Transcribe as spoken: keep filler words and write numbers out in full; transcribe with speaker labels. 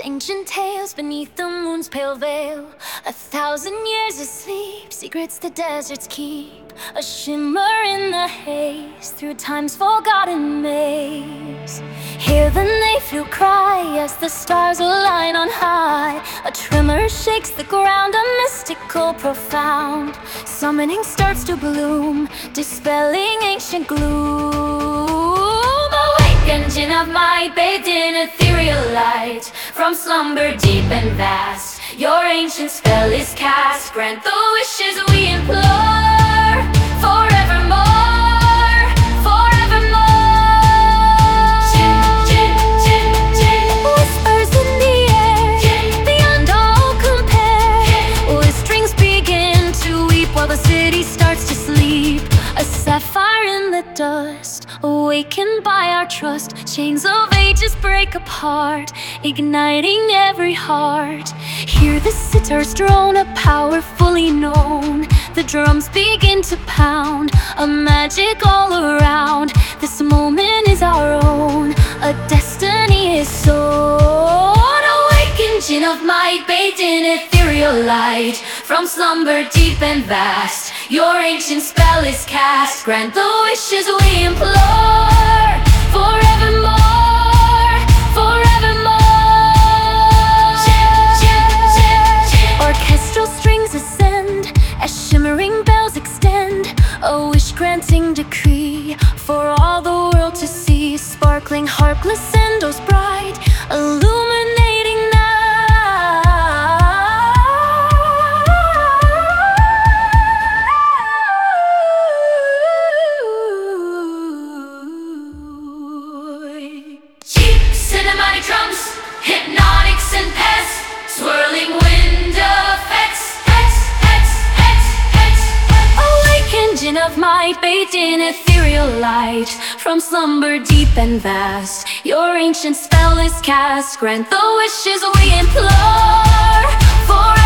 Speaker 1: ancient tales beneath the moon's pale veil. A thousand years of sleep, secrets the deserts keep. A shimmer in the haze, through time's forgotten maze. Hear the Nephilim cry as the stars align on high. A tremor shakes the ground, a mystical profound. Summoning starts to bloom, dispelling ancient gloom. Awake, engine of might, bathed in ethereal light. From slumber deep and vast, your ancient spell is cast. Grant the wishes we implore, forevermore, forevermore. Jin, jin, jin, jin. Whispers in the air, jin, beyond all compare. Jin. Whisperings begin to weep while the city starts to sleep. A sapphire in the dust, awakened by our trust. Chains of ages break apart, igniting every heart. Hear the sitar's drone, a power fully known. The drums begin to pound, a magic all around. This moment is our own, a destiny is sown. Awake, engine of might, bathed in ethereal light. From slumber deep and vast, your ancient spell is cast. Grant the wishes we implore, forevermore, forevermore. Jin, jin, jin, jin. Orchestral strings ascend as shimmering bells extend. A wish-granting decree for all the world to see. Sparkling harp glissando bright, illuminating night. Cinematic drums, hypnotic synths, swirling wind effects, hex, hex, hex, hex. Awake, engine of might, bathed in ethereal light. From slumber deep and vast, your ancient spell is cast. Grant the wishes we implore, forever.